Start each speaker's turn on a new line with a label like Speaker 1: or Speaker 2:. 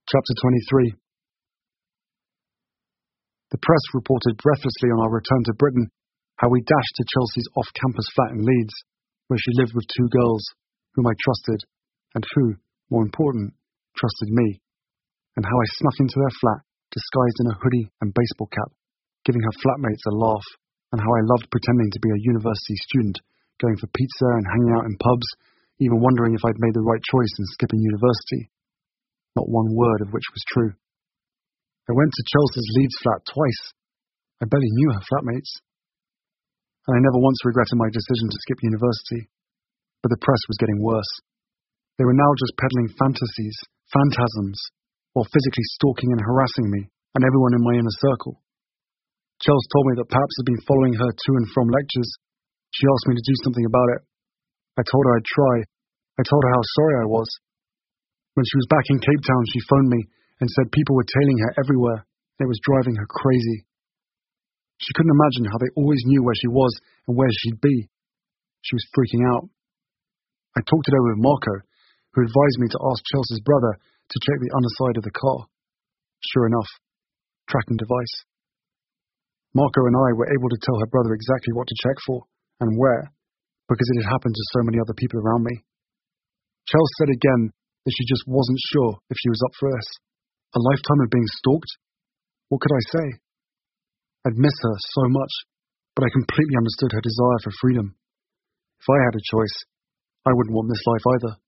Speaker 1: Chapter 23. The press reported breathlessly on our return to Britain how we dashed to Chelsea's off-campus flat in Leeds, where she lived with two girls, whom I trusted, and who, more important, trusted me, and how I snuck into their flat, disguised in a hoodie and baseball cap, giving her flatmates a laugh, and how I loved pretending to be a university student, going for pizza and hanging out in pubs, even wondering if I'd made the right choice in skipping university. Not one word of which was true. I went to Chelsea's Leeds flat twice. I barely knew her flatmates. And I never once regretted my decision to skip university. But the press was getting worse. They were now just peddling fantasies, phantasms, while physically stalking and harassing me and everyone in my inner circle. Chels told me that perhaps I'd been following her to and from lectures. She asked me to do something about it. I told her I'd try. I told her how sorry I was. When she was back in Cape Town, she phoned me and said people were tailing her everywhere, and it was driving her crazy. She couldn't imagine how they always knew where she was and where she'd be. She was freaking out. I talked it over with Marco, who advised me to ask Chelsea's brother to check the underside of the car. Sure enough, tracking device. Marco and I were able to tell her brother exactly what to check for and where, because it had happened to so many other people around me. Chelsea said again that she just wasn't sure if she was up for this. A lifetime of being stalked? What could I say? I'd miss her so much, but I completely understood her desire for freedom. If I had a choice, I wouldn't want this life either.